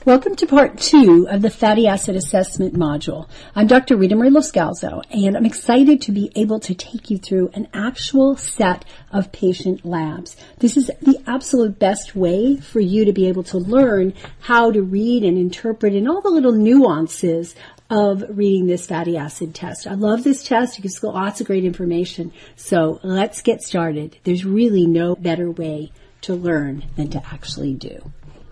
Welcome to part 2 of the Fatty Acid Assessment module. I'm Dr. Rita Marie Loscalzo, and I'm excited to be able to take you through an actual set of patient labs. This is the absolute best way for you to be able to learn how to read and interpret and all the little nuances of reading this fatty acid test. I love this test. It gives lots of great information. So let's get started. There's really no better way to learn than to actually do.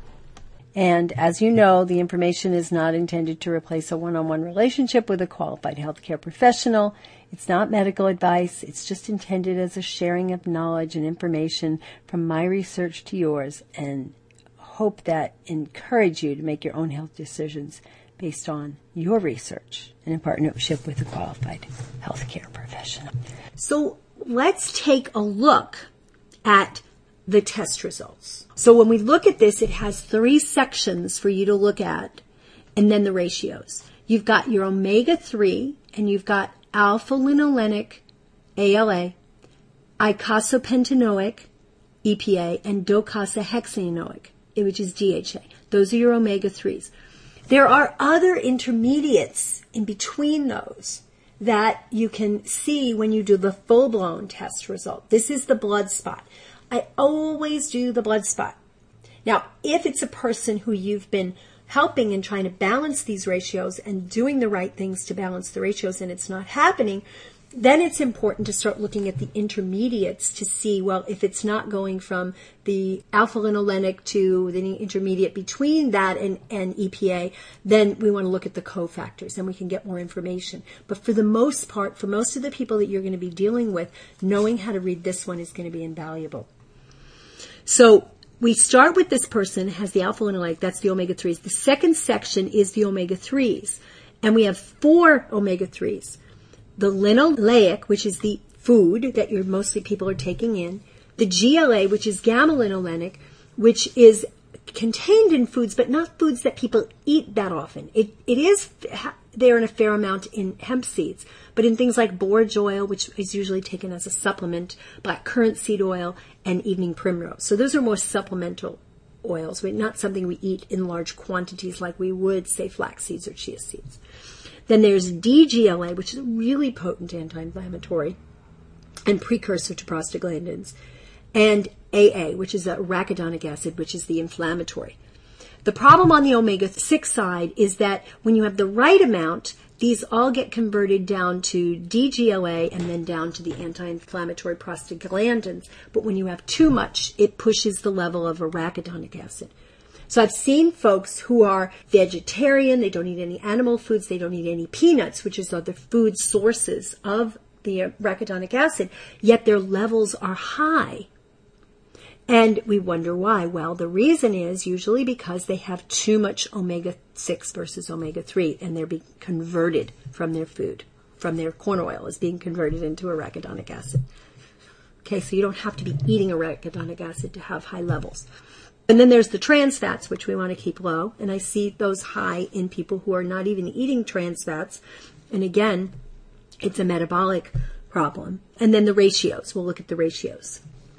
And as you know, the information is not intended to replace a one-on-one relationship with a qualified healthcare professional. It's not medical advice. It's just intended as a sharing of knowledge and information from my research to yours, and hope that encourage you to make your own health decisions based on your research and in partnership with a qualified healthcare professional. So let's take a look at the test results. So when we look at this, it has 3 sections for you to look at, and then the ratios. You've got your omega-3, and you've got alpha-linolenic, ALA, eicosapentaenoic, EPA, and docosahexaenoic, which is DHA. Those are your omega-3s. There are other intermediates in between those that you can see when you do the full-blown test result. This is the blood spot. I always do the blood spot. Now, if it's a person who you've been helping and trying to balance these ratios and doing the right things to balance the ratios and it's not happening, then it's important to start looking at the intermediates to see, well, if it's not going from the alpha-linolenic to the intermediate between that and EPA, then we want to look at the cofactors and we can get more information. But for the most part, for most of the people that you're going to be dealing with, knowing how to read this one is going to be invaluable. So we start with this person has the alpha-linolenic, that's the omega-3s. The second section is the omega-3s, and we have 4 omega-3s. The linoleic, which is the food that mostly people are taking in. The GLA, which is gamma-linolenic, which is contained in foods, but not foods that people eat that often. It is there in a fair amount in hemp seeds, but in things like borage oil, which is usually taken as a supplement, black currant seed oil, and evening primrose. So those are more supplemental oils, not something we eat in large quantities like we would, say, flax seeds or chia seeds. Then there's DGLA, which is a really potent anti-inflammatory and precursor to prostaglandins, and AA, which is arachidonic acid, which is the inflammatory. The problem on the omega-6 side is that when you have the right amount, these all get converted down to DGLA and then down to the anti-inflammatory prostaglandins. But when you have too much, it pushes the level of arachidonic acid. So I've seen folks who are vegetarian, they don't eat any animal foods, they don't eat any peanuts, which is other food sources of the arachidonic acid, yet their levels are high. And we wonder why. Well, the reason is usually because they have too much omega-6 versus omega-3, and they're being converted from their food, from their corn oil is being converted into arachidonic acid. Okay, so you don't have to be eating arachidonic acid to have high levels. And then there's the trans fats, which we want to keep low, and I see those high in people who are not even eating trans fats. And again, it's a metabolic problem. And then the ratios. We'll look at the ratios.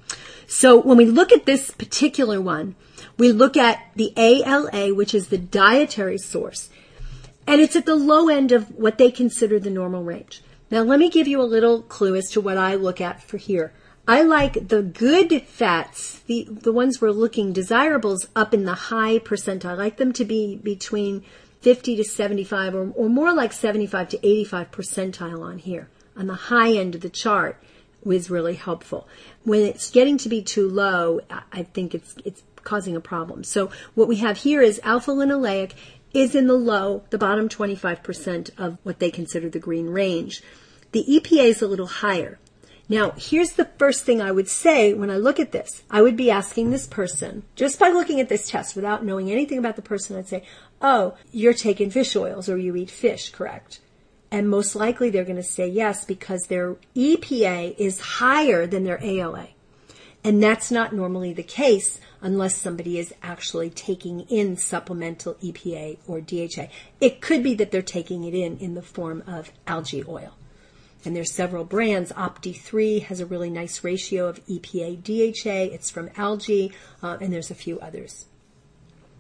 So when we look at this particular one, we look at the ALA, which is the dietary source, and it's at the low end of what they consider the normal range. Now, let me give you a little clue as to what I look at for here. I like the good fats, the ones we're looking desirables, up in the high percentile. I like them to be between 50 to 75 or more like 75 to 85 percentile on here. On the high end of the chart was really helpful. When it's getting to be too low, I think it's causing a problem. So what we have here is alpha-linoleic is in the bottom 25% of what they consider the green range. The EPA is a little higher. Now, here's the first thing I would say when I look at this. I would be asking this person, just by looking at this test without knowing anything about the person, I'd say, oh, you're taking fish oils or you eat fish, correct? And most likely they're going to say yes because their EPA is higher than their ALA. And that's not normally the case unless somebody is actually taking in supplemental EPA or DHA. It could be that they're taking it in the form of algae oil. And there's several brands. Opti3 has a really nice ratio of EPA DHA. It's from algae, and there's a few others.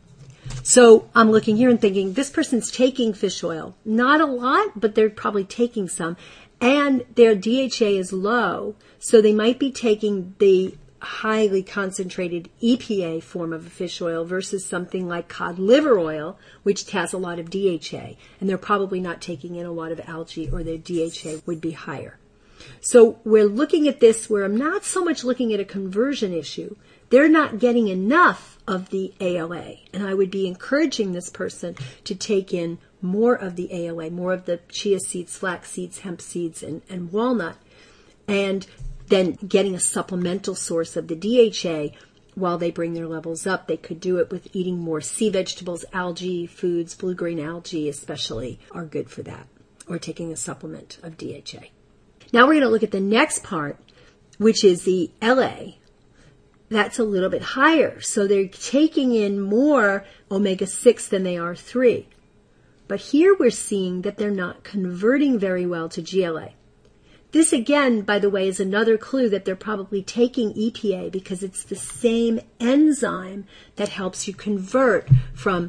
So I'm looking here and thinking, this person's taking fish oil. Not a lot, but they're probably taking some. And their DHA is low, so they might be taking the highly concentrated EPA form of a fish oil versus something like cod liver oil, which has a lot of DHA. And they're probably not taking in a lot of algae, or their DHA would be higher. So we're looking at this where I'm not so much looking at a conversion issue. They're not getting enough of the ALA. And I would be encouraging this person to take in more of the ALA, more of the chia seeds, flax seeds, hemp seeds, and walnut, and then getting a supplemental source of the DHA while they bring their levels up. They could do it with eating more sea vegetables, algae foods, blue-green algae especially are good for that, or taking a supplement of DHA. Now we're going to look at the next part, which is the LA. That's a little bit higher. So they're taking in more omega-6 than they are 3. But here we're seeing that they're not converting very well to GLA. This again, by the way, is another clue that they're probably taking EPA because it's the same enzyme that helps you convert from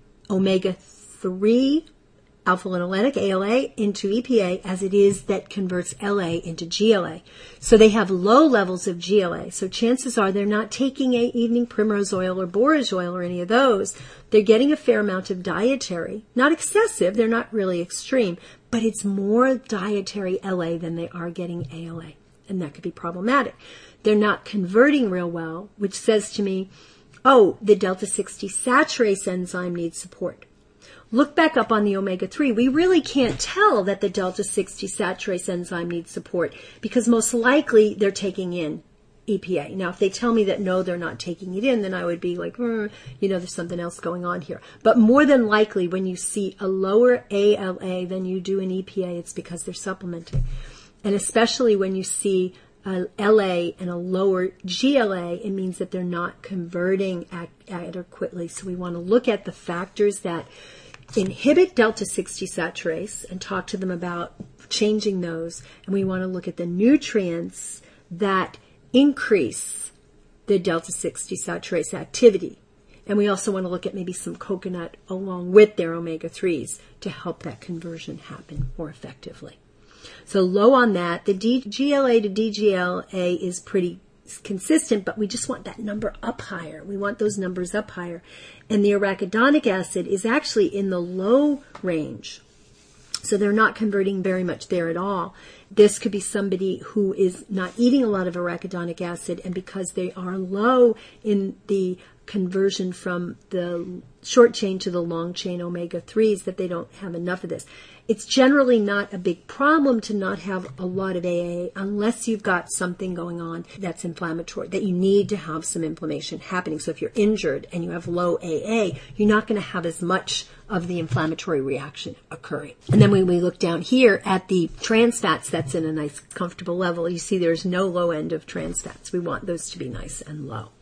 omega-3 alpha-linolenic, ALA, into EPA as it is that converts LA into GLA. So they have low levels of GLA. So chances are they're not taking evening primrose oil or borage oil or any of those. They're getting a fair amount of dietary, not excessive, they're not really extreme, but it's more dietary LA than they are getting ALA. And that could be problematic. They're not converting real well, which says to me, oh, the delta-6 desaturase enzyme needs support. Look back up on the omega-3. We really can't tell that the delta-6 desaturase enzyme needs support because most likely they're taking in EPA. Now, if they tell me that no, they're not taking it in, then I would be like, there's something else going on here. But more than likely, when you see a lower ALA than you do in EPA, it's because they're supplementing. And especially when you see a LA and a lower GLA, it means that they're not converting adequately. So we want to look at the factors that inhibit delta-6 desaturase and talk to them about changing those. And we want to look at the nutrients that increase the delta-6 desaturase activity. And we also want to look at maybe some coconut along with their omega-3s to help that conversion happen more effectively. So low on that. The GLA to DGLA is pretty consistent, but we just want that number up higher. We want those numbers up higher. And the arachidonic acid is actually in the low range. So they're not converting very much there at all. This could be somebody who is not eating a lot of arachidonic acid, and because they are low in the conversion from the short chain to the long chain omega-3s, that they don't have enough of this. It's generally not a big problem to not have a lot of AA unless you've got something going on that's inflammatory, that you need to have some inflammation happening. So if you're injured and you have low AA, you're not going to have as much of the inflammatory reaction occurring. And then when we look down here at the trans fats, that's in a nice comfortable level. You see there's no low end of trans fats. We want those to be nice and low.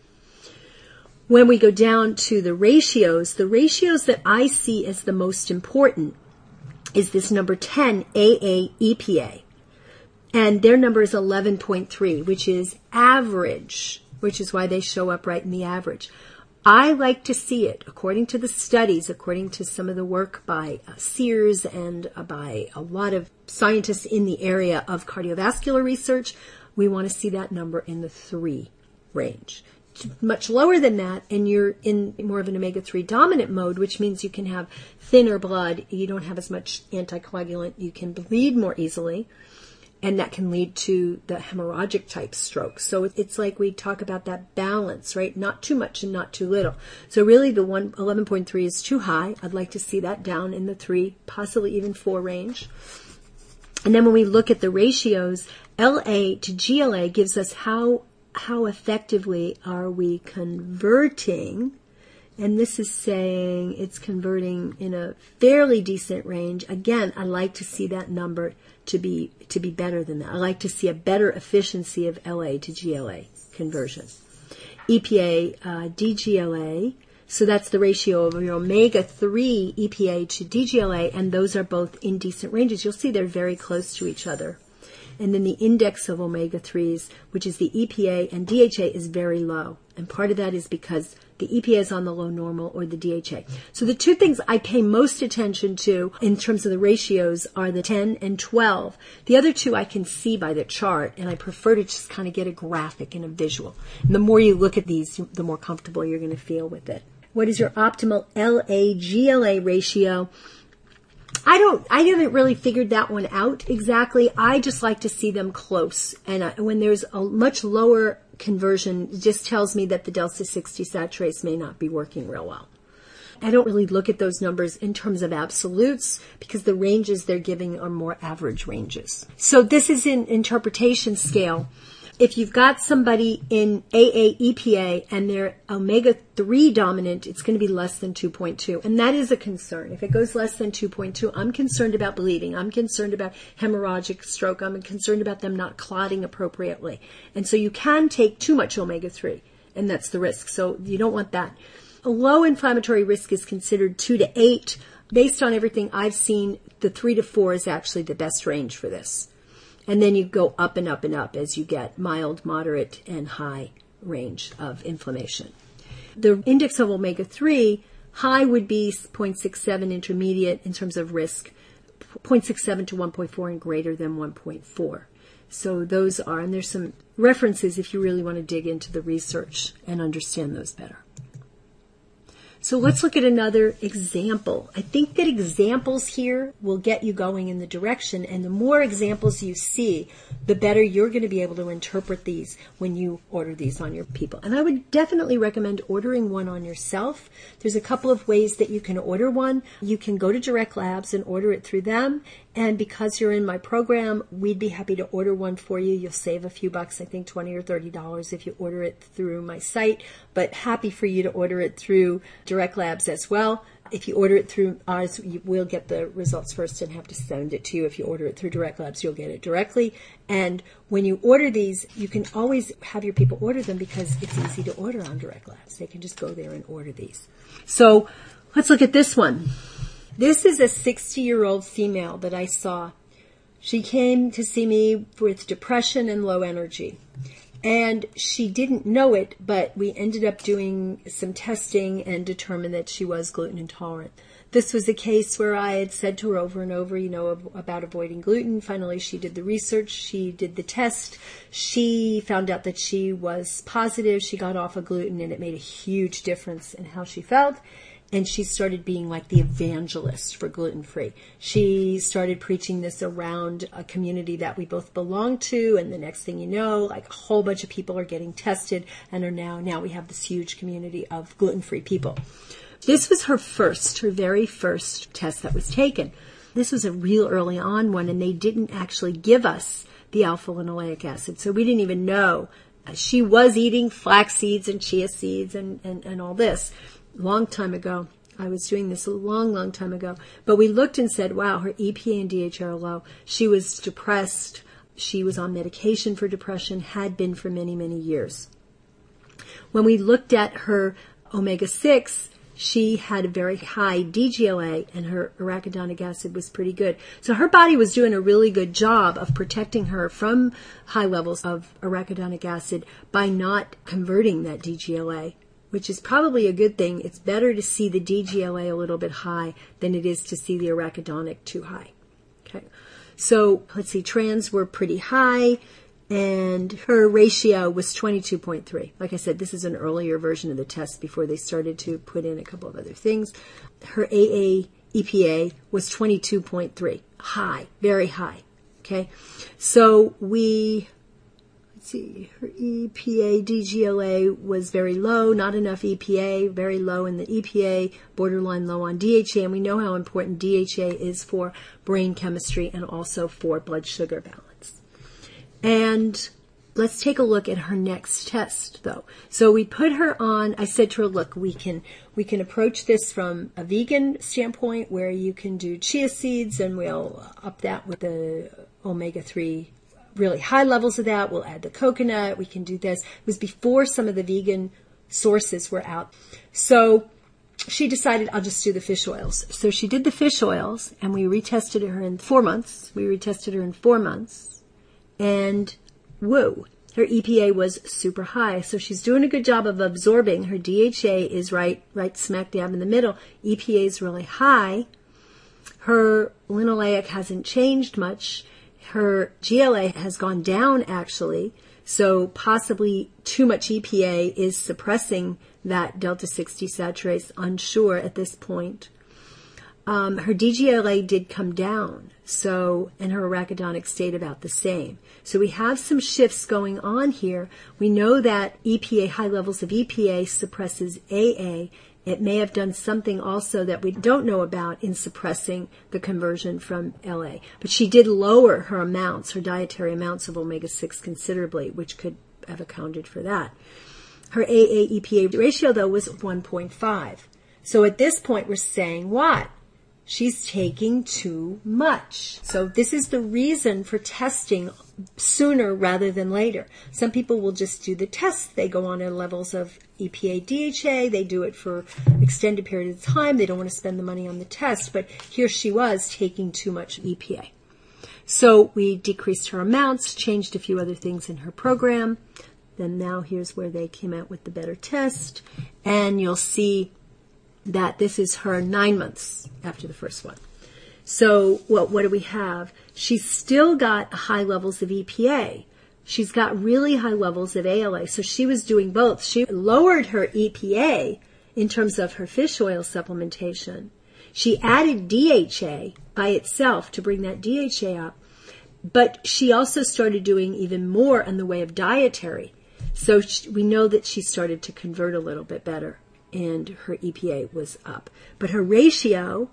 When we go down to the ratios that I see as the most important is this number 10, AA EPA. And their number is 11.3, which is average, which is why they show up right in the average. I like to see it, according to the studies, according to some of the work by Sears and by a lot of scientists in the area of cardiovascular research, we want to see that number in the 3 range. Much lower than that, and you're in more of an omega-3 dominant mode, which means you can have thinner blood, you don't have as much anticoagulant, you can bleed more easily, and that can lead to the hemorrhagic type stroke. So it's like we talk about that balance, right? Not too much and not too little. So really the 11.3 is too high. I'd like to see that down in the 3, possibly even 4 range. And then when we look at the ratios, LA to GLA gives us how effectively are we converting, and this is saying it's converting in a fairly decent range. Again, I like to see that number to be better than that. I like to see a better efficiency of LA to GLA conversion. EPA, DGLA, so that's the ratio of your omega-3 EPA to DGLA, and those are both in decent ranges. You'll see they're very close to each other. And then the index of omega-3s, which is the EPA and DHA, is very low. And part of that is because The EPA is on the low normal or the DHA. So the two things I pay most attention to in terms of the ratios are the 10 and 12. The other two I can see by the chart, and I prefer to just kind of get a graphic and a visual. And the more you look at these, the more comfortable you're going to feel with it. What is your optimal LA-GLA ratio? I haven't really figured that one out exactly. I just like to see them close. And when there's a much lower conversion, it just tells me that the Delta 6 desaturase may not be working real well. I don't really look at those numbers in terms of absolutes because the ranges they're giving are more average ranges. So this is an interpretation scale. If you've got somebody in AA-EPA and they're omega-3 dominant, it's going to be less than 2.2. And that is a concern. If it goes less than 2.2, I'm concerned about bleeding. I'm concerned about hemorrhagic stroke. I'm concerned about them not clotting appropriately. And so you can take too much omega-3, and that's the risk. So you don't want that. A low inflammatory risk is considered 2 to 8. Based on everything I've seen, the 3 to 4 is actually the best range for this. And then you go up and up and up as you get mild, moderate, and high range of inflammation. The index of omega-3, high would be 0.67, intermediate in terms of risk, 0.67 to 1.4, and greater than 1.4. So those are, and there's some references if you really want to dig into the research and understand those better. So let's look at another example. I think that examples here will get you going in the direction, and the more examples you see, the better you're going to be able to interpret these when you order these on your people. And I would definitely recommend ordering one on yourself. There's a couple of ways that you can order one. You can go to Direct Labs and order it through them. And because you're in my program, we'd be happy to order one for you. You'll save a few bucks, I think $20 or $30 if you order it through my site, but happy for you to order it through Direct Labs as well. If you order it through ours, we'll get the results first and have to send it to you. If you order it through Direct Labs, you'll get it directly. And when you order these, you can always have your people order them because it's easy to order on Direct Labs. They can just go there and order these. So let's look at this one. This is a 60-year-old female that I saw. She came to see me with depression and low energy. And she didn't know it, but we ended up doing some testing and determined that she was gluten intolerant. This was a case where I had said to her over and over, about avoiding gluten. Finally, she did the research. She did the test. She found out that she was positive. She got off of gluten, and it made a huge difference in how she felt. And she started being like the evangelist for gluten-free. She started preaching this around a community that we both belong to. And the next thing you know, like a whole bunch of people are getting tested and are now we have this huge community of gluten-free people. This was her very first test that was taken. This was a real early on one, and they didn't actually give us the alpha-linoleic acid. So we didn't even know. She was eating flax seeds and chia seeds and all this. Long time ago. I was doing this a long time ago. But we looked and said, wow, her EPA and DHA are low. She was depressed. She was on medication for depression, had been for many, many years. When we looked at her omega-6, she had a very high DGLA, and her arachidonic acid was pretty good. So her body was doing a really good job of protecting her from high levels of arachidonic acid by not converting that DGLA, which is probably a good thing. It's better to see the DGLA a little bit high than it is to see the arachidonic too high. Okay. So let's see, trans were pretty high, and her ratio was 22.3. Like I said, this is an earlier version of the test before they started to put in a couple of other things. Her AA-EPA was 22.3. High, very high. Okay. So her EPA DGLA was very low, not enough EPA, very low in the EPA, borderline low on DHA, and we know how important DHA is for brain chemistry and also for blood sugar balance. And let's take a look at her next test, though. So we put her on, I said to her, look, we can approach this from a vegan standpoint where you can do chia seeds, and we'll up that with the omega-3 really high levels of that. We'll add the coconut. We can do this. It was before some of the vegan sources were out. So she decided, I'll just do the fish oils. So she did the fish oils, and we retested her in 4 months. And whoa, her EPA was super high. So she's doing a good job of absorbing. Her DHA is right smack dab in the middle. EPA is really high. Her linoleic hasn't changed much. Her GLA has gone down, actually. So possibly too much EPA is suppressing that delta-6 desaturase, unsure at this point. Her DGLA did come down, and her arachidonic stayed about the same. So we have some shifts going on here. We know that EPA, high levels of EPA suppresses AA. It may have done something also that we don't know about in suppressing the conversion from LA. But she did lower her amounts, her dietary amounts of omega-6 considerably, which could have accounted for that. Her AA-EPA ratio, though, was 1.5. So at this point, we're saying what? She's taking too much. So this is the reason for testing sooner rather than later. Some people will just do the test. They go on at levels of EPA, DHA. They do it for extended period of time. They don't want to spend the money on the test. But here she was taking too much EPA. So we decreased her amounts, changed a few other things in her program. Then now here's where they came out with the better test. And you'll see that this is her 9 months after the first one. So what do we have? She's still got high levels of EPA. She's got really high levels of ALA. So she was doing both. She lowered her EPA in terms of her fish oil supplementation. She added DHA by itself to bring that DHA up. But she also started doing even more in the way of dietary. So we know that she started to convert a little bit better. And her EPA was up. But her ratio,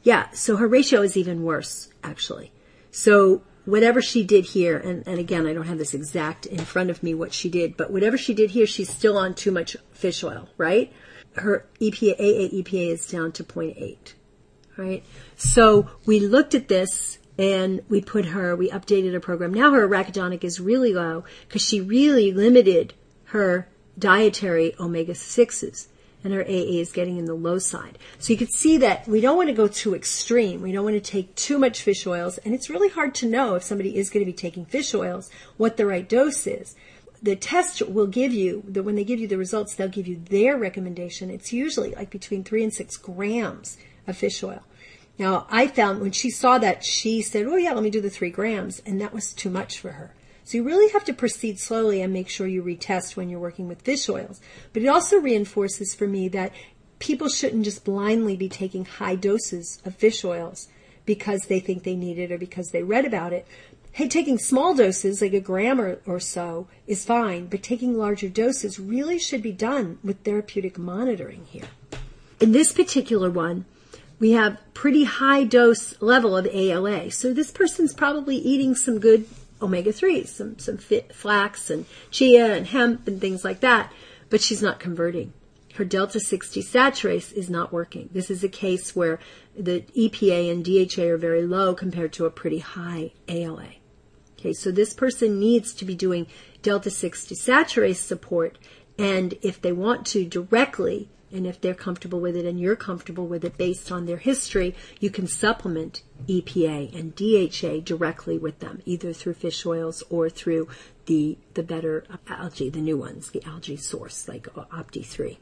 so her ratio is even worse, actually. So whatever she did here, and again, I don't have this exact in front of me what she did, but whatever she did here, she's still on too much fish oil, right? Her EPA, AA-EPA is down to 0.8, right? So we looked at this and we updated her program. Now her arachidonic is really low because she really limited her dietary omega-6s. And her AA is getting in the low side. So you could see that we don't want to go too extreme. We don't want to take too much fish oils. And it's really hard to know if somebody is going to be taking fish oils, what the right dose is. The test will give you, when they give you the results, they'll give you their recommendation. It's usually like between 3 and 6 grams of fish oil. Now, I found when she saw that, she said, oh yeah, let me do the 3 grams. And that was too much for her. So you really have to proceed slowly and make sure you retest when you're working with fish oils. But it also reinforces for me that people shouldn't just blindly be taking high doses of fish oils because they think they need it or because they read about it. Hey, taking small doses, like a gram or so, is fine. But taking larger doses really should be done with therapeutic monitoring here. In this particular one, we have pretty high dose level of ALA. So this person's probably eating some good omega-3s, some flax and chia and hemp and things like that, but she's not converting. Her delta-6 desaturase is not working. This is a case where the EPA and DHA are very low compared to a pretty high ALA. Okay, so this person needs to be doing delta-6 desaturase support, and if they want to directly, and if they're comfortable with it and you're comfortable with it based on their history, you can supplement EPA and DHA directly with them, either through fish oils or through the better algae, the new ones, the algae source, like Opti3.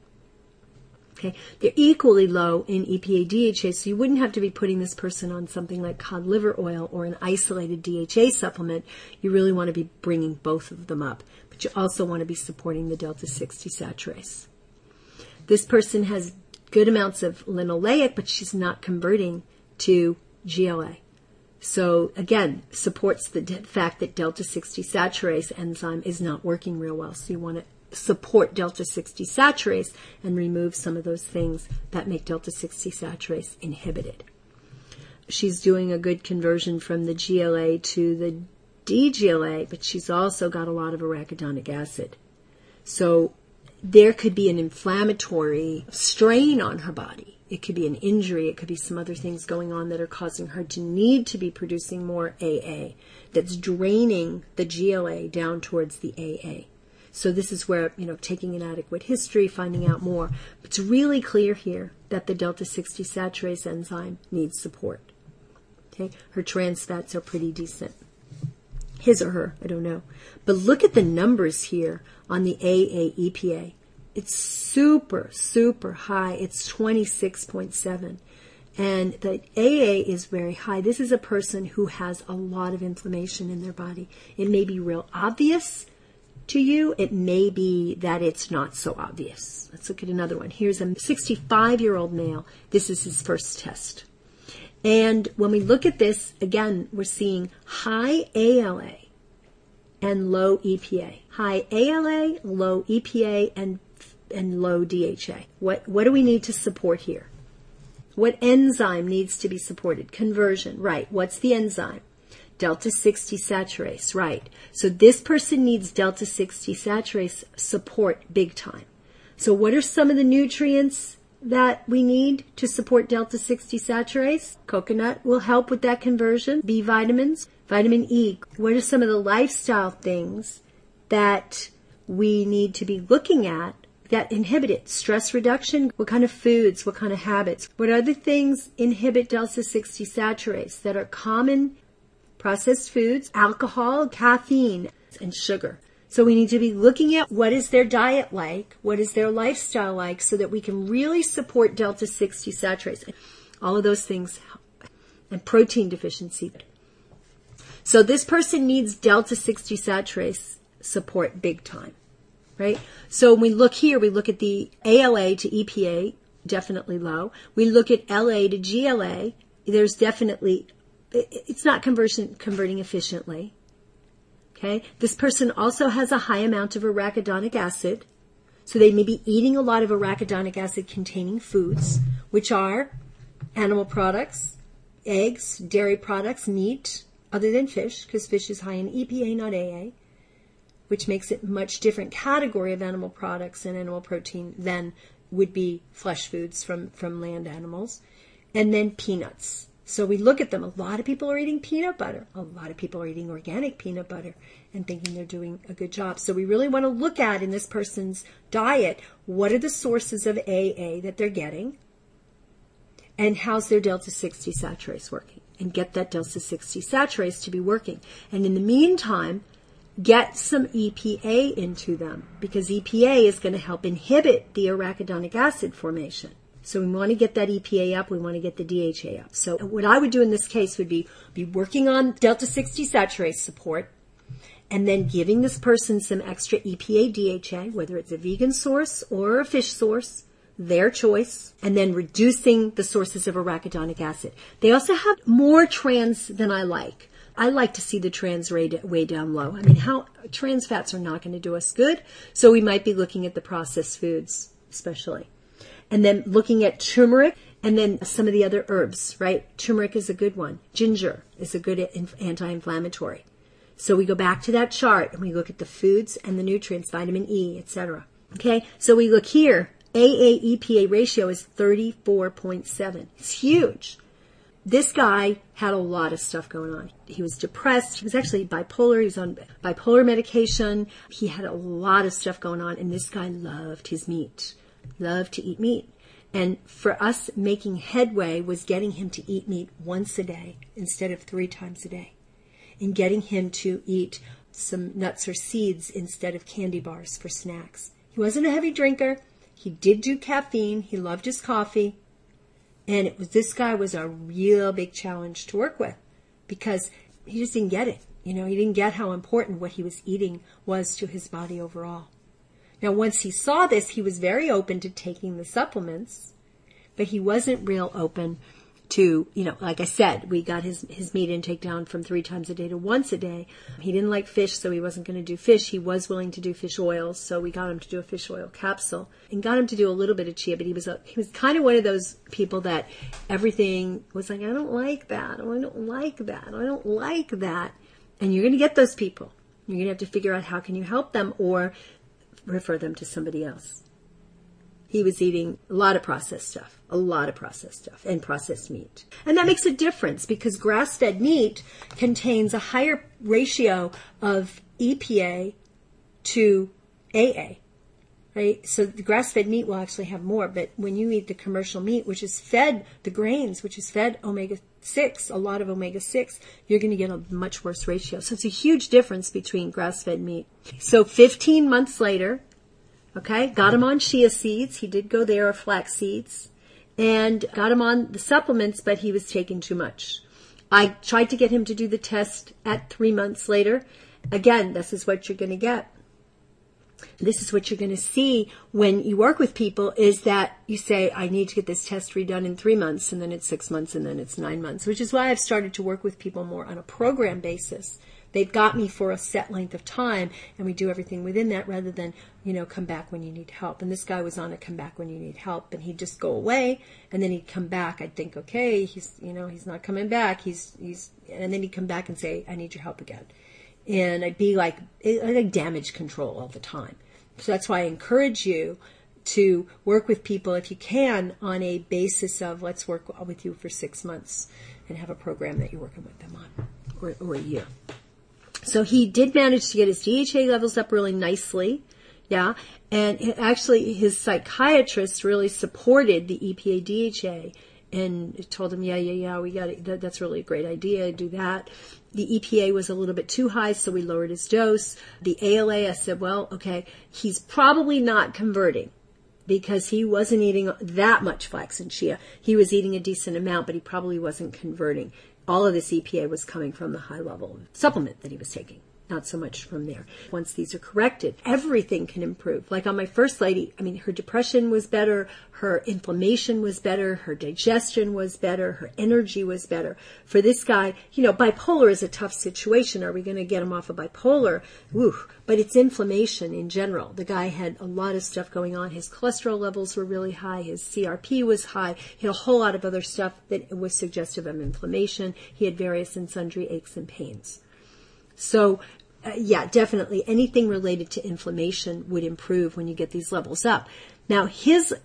Okay, they're equally low in EPA, DHA, so you wouldn't have to be putting this person on something like cod liver oil or an isolated DHA supplement. You really want to be bringing both of them up, but you also want to be supporting the delta-6 desaturase. This person has good amounts of linoleic, but she's not converting to GLA. So again, supports the fact that delta-6 desaturase enzyme is not working real well. So you want to support delta-6 desaturase and remove some of those things that make delta-6 desaturase inhibited. She's doing a good conversion from the GLA to the DGLA, but she's also got a lot of arachidonic acid. So there could be an inflammatory strain on her body. It could be an injury. It could be some other things going on that are causing her to need to be producing more AA that's draining the GLA down towards the AA. So this is where, taking an adequate history, finding out more. But it's really clear here that the delta-6 desaturase enzyme needs support. Okay, her trans fats are pretty decent. his or her, I don't know. But look at the numbers here on the AA EPA. It's super, super high. It's 26.7. And the AA is very high. This is a person who has a lot of inflammation in their body. It may be real obvious to you. It may be that it's not so obvious. Let's look at another one. Here's a 65-year-old male. This is his first test. And when we look at this, again, we're seeing high ALA and low EPA. High ALA, low EPA, and low DHA. What do we need to support here? What enzyme needs to be supported? Conversion, right. What's the enzyme? Delta-6 desaturase, right. So this person needs Delta-6 desaturase support big time. So what are some of the nutrients that we need to support Delta-6 desaturase? Coconut will help with that conversion. B vitamins, vitamin E. What are some of the lifestyle things that we need to be looking at that inhibit it? Stress reduction, what kind of foods, what kind of habits? What other things inhibit Delta-6 desaturase that are common? Processed foods, alcohol, caffeine, and sugar. So we need to be looking at what is their diet like, what is their lifestyle like, so that we can really support Delta-6 desaturase. All of those things. And protein deficiency. So this person needs Delta-6 desaturase support big time. Right? So when we look here, we look at the ALA to EPA, definitely low. We look at LA to GLA, there's definitely, it's not converting efficiently. Okay? This person also has a high amount of arachidonic acid. So they may be eating a lot of arachidonic acid containing foods, which are animal products, eggs, dairy products, meat, other than fish, because fish is high in EPA, not AA, which makes it a much different category of animal products and animal protein than would be flesh foods from land animals. And then peanuts. So we look at them. A lot of people are eating peanut butter. A lot of people are eating organic peanut butter and thinking they're doing a good job. So we really want to look at in this person's diet, what are the sources of AA that they're getting? And how's their Delta-6 desaturase working? And get that Delta-6 desaturase to be working. And in the meantime, get some EPA into them, because EPA is going to help inhibit the arachidonic acid formation. So we want to get that EPA up. We want to get the DHA up. So what I would do in this case would be working on Delta-6 desaturase support, and then giving this person some extra EPA DHA, whether it's a vegan source or a fish source, their choice, and then reducing the sources of arachidonic acid. They also have more trans than I like. I like to see the trans rate way down low. I mean, trans fats are not going to do us good, so we might be looking at the processed foods, especially. And then looking at turmeric, and then some of the other herbs, right? Turmeric is a good one. Ginger is a good anti-inflammatory. So we go back to that chart, and we look at the foods and the nutrients, vitamin E, etc. Okay, so we look here. AA-EPA ratio is 34.7. It's huge. This guy had a lot of stuff going on. He was depressed. He was actually bipolar. He was on bipolar medication. He had a lot of stuff going on. And this guy loved his meat, loved to eat meat. And for us, making headway was getting him to eat meat once a day instead of 3 times a day. And getting him to eat some nuts or seeds instead of candy bars for snacks. He wasn't a heavy drinker. He did do caffeine. He loved his coffee. And this guy was a real big challenge to work with, because he just didn't get it. He didn't get how important what he was eating was to his body overall. Now, once he saw this, he was very open to taking the supplements, but he wasn't real open to, like I said, we got his meat intake down from 3 times a day to once a day. He didn't like fish, so he wasn't going to do fish. He was willing to do fish oils, so we got him to do a fish oil capsule and got him to do a little bit of chia, but he was kind of one of those people that everything was like, I don't like that, or I don't like that, or I don't like that. And you're going to get those people. You're going to have to figure out how can you help them or refer them to somebody else. He was eating a lot of processed stuff, and processed meat. And that makes a difference, because grass-fed meat contains a higher ratio of EPA to AA, right? So the grass-fed meat will actually have more, but when you eat the commercial meat, which is fed the grains, which is fed omega-6, a lot of omega-6, you're going to get a much worse ratio. So it's a huge difference between grass-fed meat. So 15 months later, okay, got him on chia seeds. He did go there, or flax seeds, and got him on the supplements, but he was taking too much. I tried to get him to do the test at 3 months later. Again, this is what you're going to get. This is what you're going to see when you work with people, is that you say, I need to get this test redone in 3 months, and then it's 6 months, and then it's 9 months, which is why I've started to work with people more on a program basis. They've got me for a set length of time, and we do everything within that rather than, come back when you need help. And this guy was on a come back when you need help, and he'd just go away, and then he'd come back. I'd think, okay, he's not coming back. And then he'd come back and say, I need your help again. And I'd be like damage control all the time. So that's why I encourage you to work with people, if you can, on a basis of, let's work with you for 6 months and have a program that you're working with them on, or a year. So he did manage to get his DHA levels up really nicely. Yeah. And actually his psychiatrist really supported the EPA DHA and told him, yeah, we got it. That's really a great idea. Do that. The EPA was a little bit too high, so we lowered his dose. The ALA, I said, well, okay, he's probably not converting because he wasn't eating that much flax and chia. He was eating a decent amount, but he probably wasn't converting. All of this EPA was coming from the high level supplement that he was taking, not so much from there. Once these are corrected, everything can improve. Like on my first lady, her depression was better, her inflammation was better, her digestion was better, her energy was better. For this guy, bipolar is a tough situation. Are we going to get him off of bipolar? Woo. But it's inflammation in general. The guy had a lot of stuff going on. His cholesterol levels were really high. His CRP was high. He had a whole lot of other stuff that was suggestive of inflammation. He had various and sundry aches and pains. So, definitely anything related to inflammation would improve when you get these levels up. Now, his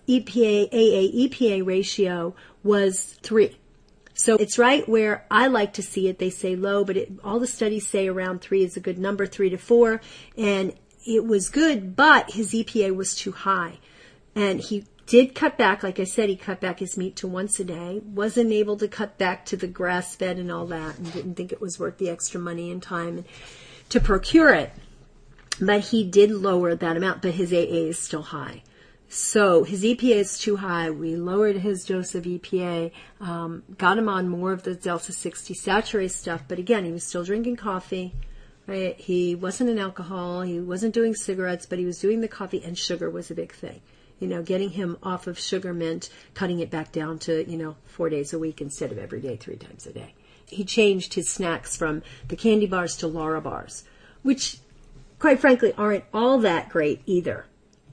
AA-EPA ratio was 3. So it's right where I like to see it. They say low, but all the studies say around 3 is a good number, 3 to 4. And it was good, but his EPA was too high. And he did cut back. Like I said, he cut back his meat to once a day. Wasn't able to cut back to the grass-fed and all that, and didn't think it was worth the extra money and time to procure it. But he did lower that amount, but his AA is still high. So his EPA is too high. We lowered his dose of EPA, got him on more of the Delta-6 desaturase stuff. But again, he was still drinking coffee, right? He wasn't an alcohol. He wasn't doing cigarettes, but he was doing the coffee, and sugar was a big thing. Getting him off of sugar meant cutting it back down to, 4 days a week instead of every day, 3 times a day. He changed his snacks from the candy bars to Lara bars, which, quite frankly, aren't all that great either.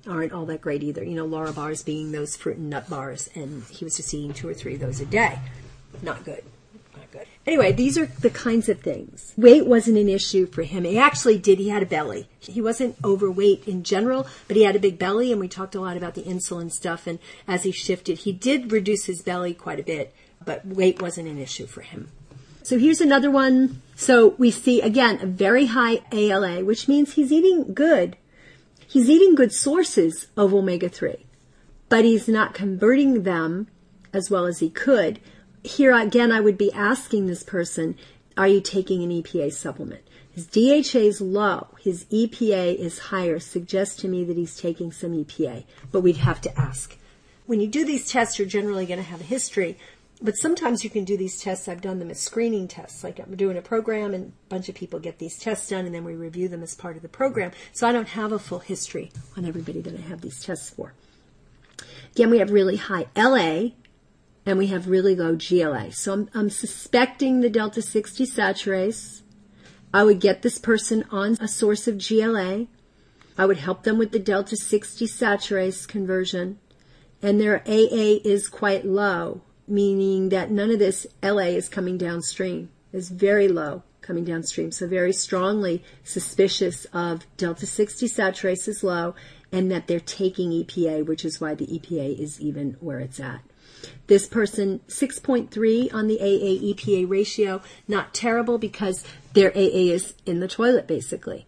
Lara bars being those fruit and nut bars, and he was just eating 2 or 3 of those a day. Not good. Anyway, these are the kinds of things. Weight wasn't an issue for him. He actually did. He had a belly. He wasn't overweight in general, but he had a big belly, and we talked a lot about the insulin stuff, and as he shifted, he did reduce his belly quite a bit, but weight wasn't an issue for him. So here's another one. So we see, again, a very high ALA, which means he's eating good. He's eating good sources of omega-3, but he's not converting them as well as he could. Here again, I would be asking this person, are you taking an EPA supplement? His DHA is low. His EPA is higher. Suggests to me that he's taking some EPA, but we'd have to ask. When you do these tests, you're generally going to have a history, but sometimes you can do these tests. I've done them as screening tests. Like I'm doing a program and a bunch of people get these tests done and then we review them as part of the program. So I don't have a full history on everybody that I have these tests for. Again, we have really high LA and we have really low GLA. So I'm suspecting the Delta-6 desaturase. I would get this person on a source of GLA. I would help them with the Delta-6 desaturase conversion. And their AA is quite low, meaning that none of this LA is coming downstream. It's very low coming downstream. So very strongly suspicious of Delta-6 desaturase is low and that they're taking EPA, which is why the EPA is even where it's at. This person, 6.3 on the AA-EPA ratio, not terrible because their AA is in the toilet basically.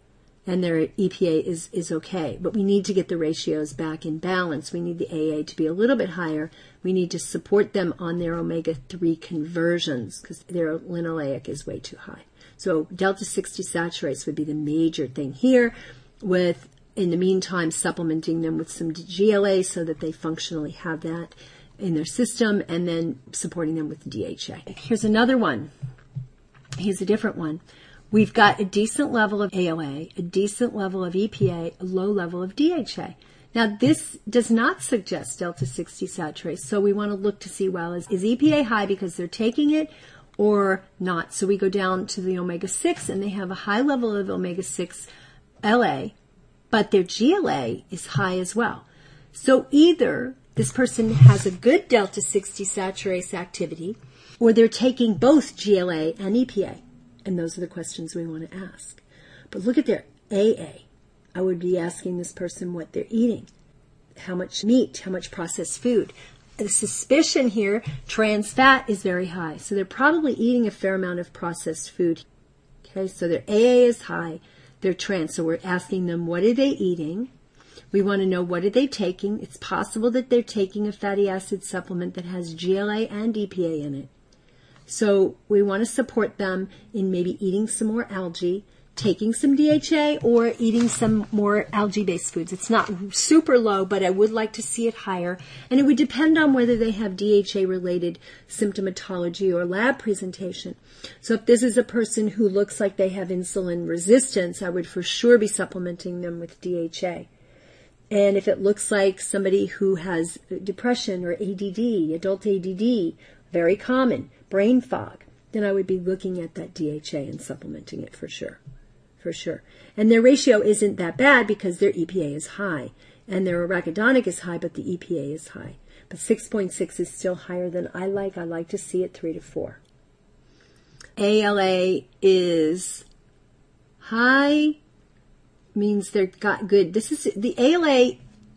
and their EPA is okay. But we need to get the ratios back in balance. We need the AA to be a little bit higher. We need to support them on their omega-3 conversions because their linoleic is way too high. So delta-60 saturates would be the major thing here, with, in the meantime, supplementing them with some GLA so that they functionally have that in their system, and then supporting them with DHA. Here's another one. Here's a different one. We've got a decent level of ALA, a decent level of EPA, a low level of DHA. Now, this does not suggest delta-60 saturates, so we want to look to see, well, is EPA high because they're taking it or not? So we go down to the omega-6, and they have a high level of omega-6 LA, but their GLA is high as well. So either this person has a good delta-60 saturase activity, or they're taking both GLA and EPA. And those are the questions we want to ask. But look at their AA. I would be asking this person what they're eating. How much meat, how much processed food. The suspicion here, trans fat is very high. So they're probably eating a fair amount of processed food. Okay, so their AA is high. They're trans. So we're asking them, what are they eating? We want to know, what are they taking? It's possible that they're taking a fatty acid supplement that has GLA and EPA in it. So we want to support them in maybe eating some more algae, taking some DHA, or eating some more algae-based foods. It's not super low, but I would like to see it higher. And it would depend on whether they have DHA-related symptomatology or lab presentation. So if this is a person who looks like they have insulin resistance, I would for sure be supplementing them with DHA. And if it looks like somebody who has depression or ADD, adult ADD, very common, brain fog, then I would be looking at that DHA and supplementing it for sure. For sure. And their ratio isn't that bad because their EPA is high. And their arachidonic is high, but the EPA is high. But 6.6 is still higher than I like. I like to see it 3 to 4. ALA is high, means they've got good. This is the ALA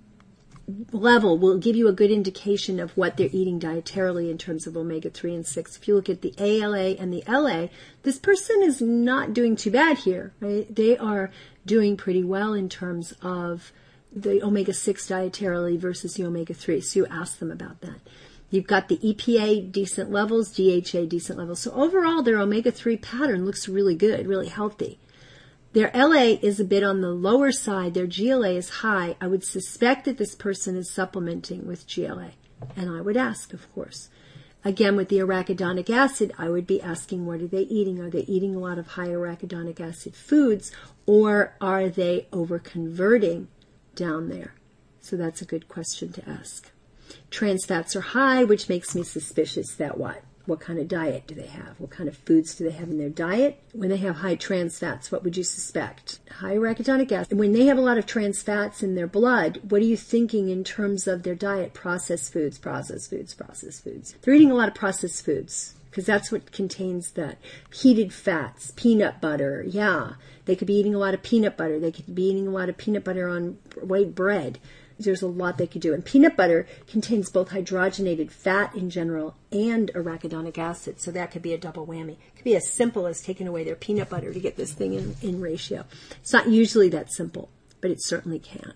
level will give you a good indication of what they're eating dietarily in terms of omega-3 and 6. If you look at the ALA and the LA, this person is not doing too bad here, right? They are doing pretty well in terms of the omega-6 dietarily versus the omega-3. So you ask them about that. You've got the EPA decent levels, DHA decent levels. So overall, their omega-3 pattern looks really good, really healthy. Their LA is a bit on the lower side. Their GLA is high. I would suspect that this person is supplementing with GLA. And I would ask, of course. Again, with the arachidonic acid, I would be asking, what are they eating? Are they eating a lot of high arachidonic acid foods, or are they over-converting down there? So that's a good question to ask. Trans fats are high, which makes me suspicious that what? What kind of diet do they have? What kind of foods do they have in their diet? When they have high trans fats, what would you suspect? High arachidonic acid. When they have a lot of trans fats in their blood, what are you thinking in terms of their diet? Processed foods, processed foods, processed foods. They're eating a lot of processed foods because that's what contains that. Heated fats, peanut butter. Yeah, they could be eating a lot of peanut butter. They could be eating a lot of peanut butter on white bread. There's a lot they could do. And peanut butter contains both hydrogenated fat in general and arachidonic acid. So that could be a double whammy. It could be as simple as taking away their peanut butter to get this thing in ratio. It's not usually that simple, but it certainly can.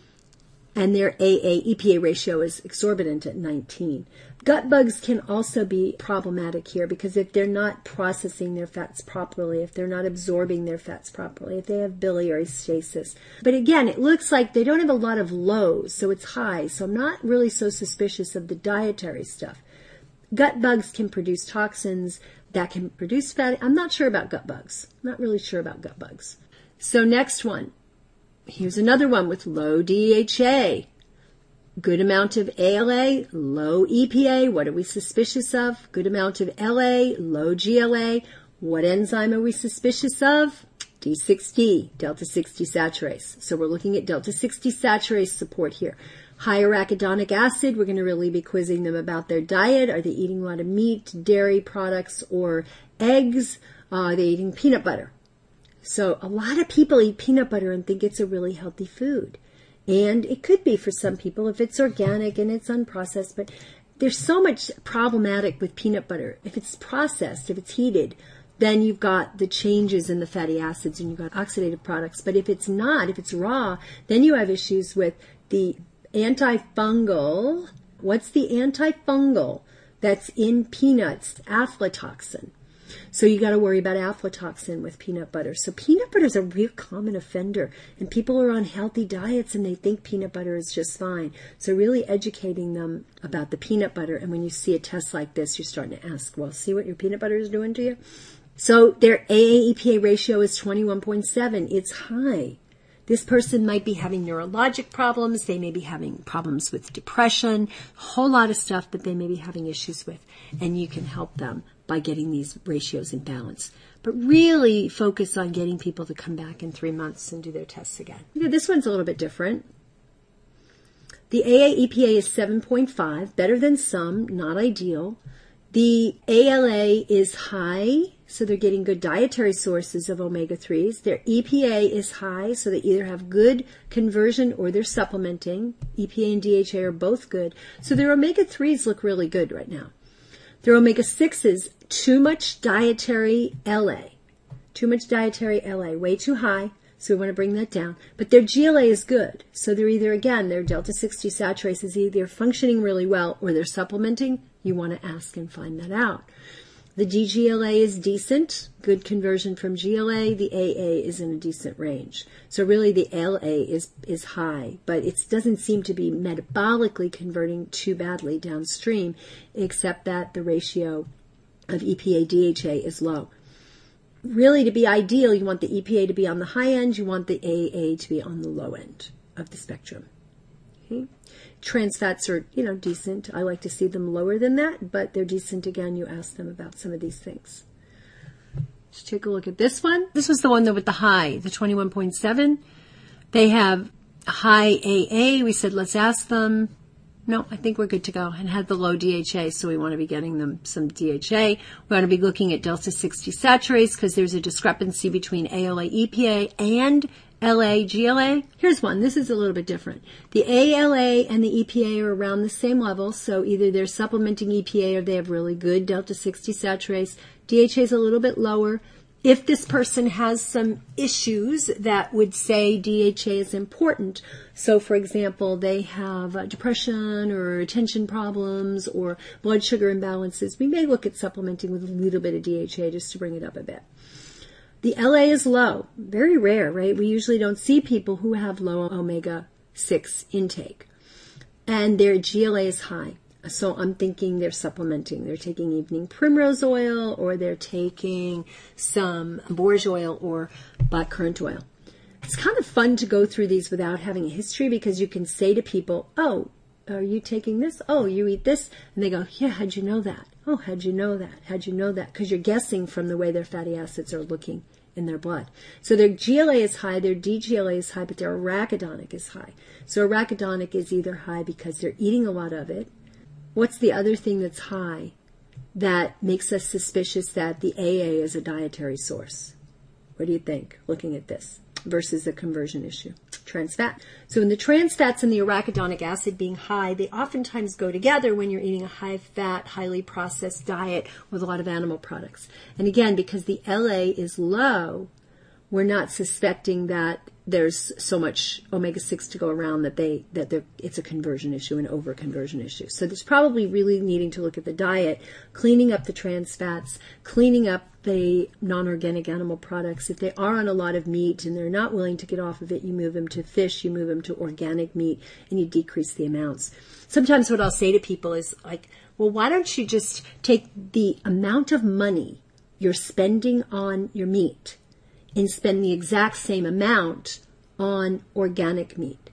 And their AA-EPA ratio is exorbitant at 19. Gut bugs can also be problematic here because if they're not processing their fats properly, if they're not absorbing their fats properly, if they have biliary stasis. But again, it looks like they don't have a lot of lows, so it's high. So I'm not really so suspicious of the dietary stuff. Gut bugs can produce toxins that can produce fat. I'm not sure about gut bugs. I'm not really sure about gut bugs. So next one. Here's another one with low DHA. Good amount of ALA, low EPA. What are we suspicious of? Good amount of LA, low GLA. What enzyme are we suspicious of? D6D, delta-60 saturase. So we're looking at delta-60 saturase support here. High arachidonic acid, we're going to really be quizzing them about their diet. Are they eating a lot of meat, dairy products, or eggs? Are they eating peanut butter? So a lot of people eat peanut butter and think it's a really healthy food. And it could be for some people if it's organic and it's unprocessed, but there's so much problematic with peanut butter. If it's processed, if it's heated, then you've got the changes in the fatty acids and you've got oxidative products. But if it's not, if it's raw, then you have issues with the antifungal. What's the antifungal that's in peanuts? Aflatoxin. So you got to worry about aflatoxin with peanut butter. So peanut butter is a real common offender, and people are on healthy diets and they think peanut butter is just fine. So really educating them about the peanut butter, and when you see a test like this, you're starting to ask, well, see what your peanut butter is doing to you? So their AA-EPA ratio is 21.7. It's high. This person might be having neurologic problems. They may be having problems with depression, a whole lot of stuff that they may be having issues with, and you can help them by getting these ratios in balance. But really focus on getting people to come back in 3 months and do their tests again. This one's a little bit different. The AA-EPA is 7.5, better than some, not ideal. The ALA is high, so they're getting good dietary sources of omega-3s. Their EPA is high, so they either have good conversion or they're supplementing. EPA and DHA are both good. So their omega-3s look really good right now. Their omega-6s, too much dietary LA. Too much dietary LA, way too high, so we want to bring that down. But their GLA is good. So they're either, again, their delta-6 desaturase is either functioning really well or they're supplementing. You want to ask and find that out. The DGLA is decent, good conversion from GLA. The AA is in a decent range. So really the LA is high, but it doesn't seem to be metabolically converting too badly downstream, except that the ratio of EPA-DHA is low. Really, to be ideal, you want the EPA to be on the high end, you want the AA to be on the low end of the spectrum. Okay? Trans fats are, decent. I like to see them lower than that, but they're decent. Again, you ask them about some of these things. Let's take a look at this one. This was the one with the high, the 21.7. They have high AA. We said, let's ask them. No, I think we're good to go. And had the low DHA, so we want to be getting them some DHA. We want to be looking at delta-6 desaturase because there's a discrepancy between ALA, EPA, and LA, GLA. Here's one. This is a little bit different. The ALA and the EPA are around the same level, so either they're supplementing EPA or they have really good delta-6 desaturase. DHA is a little bit lower. If this person has some issues that would say DHA is important, so for example, they have depression or attention problems or blood sugar imbalances, we may look at supplementing with a little bit of DHA just to bring it up a bit. The LA is low. Very rare, right? We usually don't see people who have low omega-6 intake. And their GLA is high. So I'm thinking they're supplementing. They're taking evening primrose oil or they're taking some borage oil or blackcurrant oil. It's kind of fun to go through these without having a history because you can say to people, oh, are you taking this? Oh, you eat this? And they go, yeah, how'd you know that? Oh, how'd you know that? How'd you know that? Because you're guessing from the way their fatty acids are looking in their blood. So their GLA is high, their DGLA is high, but their arachidonic is high. So arachidonic is either high because they're eating a lot of it. What's the other thing that's high that makes us suspicious that the AA is a dietary source? What do you think, looking at this, versus a conversion issue? Trans fat. So in the trans fats and the arachidonic acid being high, they oftentimes go together when you're eating a high-fat, highly processed diet with a lot of animal products. And again, because the LA is low, we're not suspecting that there's so much omega-6 to go around that it's a conversion issue, an over-conversion issue. So there's probably really needing to look at the diet, cleaning up the trans fats, cleaning up the non-organic animal products. If they are on a lot of meat and they're not willing to get off of it, you move them to fish, you move them to organic meat, and you decrease the amounts. Sometimes what I'll say to people is like, well, why don't you just take the amount of money you're spending on your meat and spend the exact same amount on organic meat.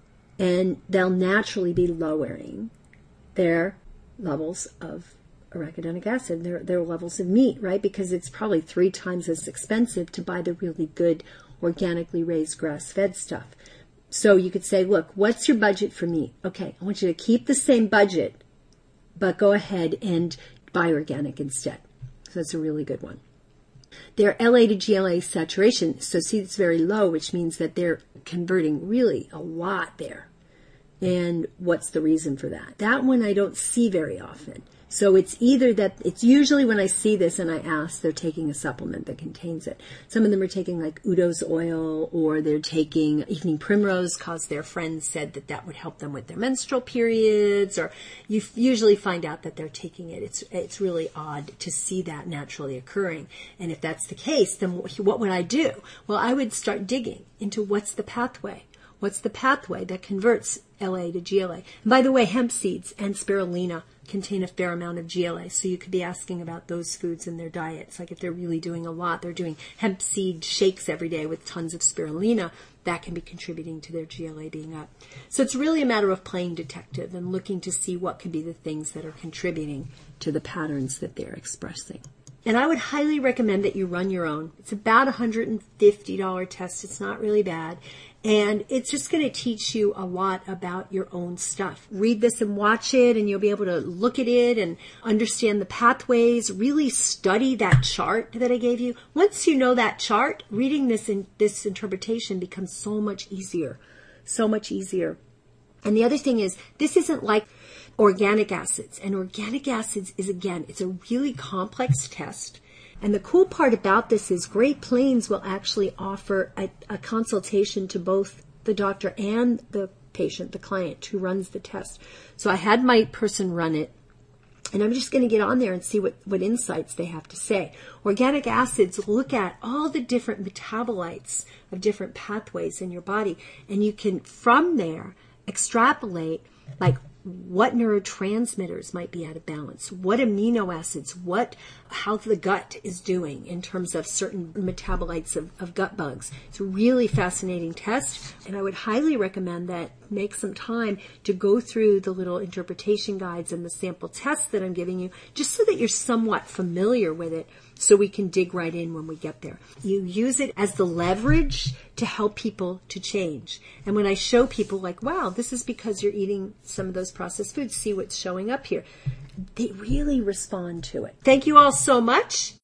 And they'll naturally be lowering their levels of arachidonic acid, their levels of meat, right? Because it's probably 3 times as expensive to buy the really good organically raised grass-fed stuff. So you could say, look, what's your budget for meat? Okay, I want you to keep the same budget, but go ahead and buy organic instead. So that's a really good one. Their LA to GLA saturation, so see it's very low, which means that they're converting really a lot there. And what's the reason for that? That one I don't see very often. So it's either that, it's usually when I see this and I ask, they're taking a supplement that contains it. Some of them are taking like Udo's oil, or they're taking evening primrose because their friends said that that would help them with their menstrual periods, or you usually find out that they're taking it. It's really odd to see that naturally occurring. And if that's the case, then what would I do? Well, I would start digging into what's the pathway. What's the pathway that converts LA to GLA? And by the way, hemp seeds and spirulina contain a fair amount of GLA, so you could be asking about those foods in their diets. Like if they're really doing a lot, they're doing hemp seed shakes every day with tons of spirulina, that can be contributing to their GLA being up. So it's really a matter of playing detective and looking to see what could be the things that are contributing to the patterns that they're expressing. And I would highly recommend that you run your own. It's about a $150 test. It's not really bad. And it's just going to teach you a lot about your own stuff. Read this and watch it, and you'll be able to look at it and understand the pathways. Really study that chart that I gave you. Once you know that chart, reading this interpretation becomes so much easier. So much easier. And the other thing is, this isn't like organic acids. And organic acids is, again, it's a really complex test. And the cool part about this is Great Plains will actually offer a consultation to both the doctor and the patient, the client who runs the test. So I had my person run it, and I'm just going to get on there and see what insights they have to say. Organic acids look at all the different metabolites of different pathways in your body, and you can, from there, extrapolate like what neurotransmitters might be out of balance, what amino acids, how the gut is doing in terms of certain metabolites of gut bugs. It's a really fascinating test, and I would highly recommend that make some time to go through the little interpretation guides and the sample tests that I'm giving you, just so that you're somewhat familiar with it, so we can dig right in when we get there. You use it as the leverage to help people to change. And when I show people like, wow, this is because you're eating some of those processed foods, see what's showing up here, they really respond to it. Thank you all so much.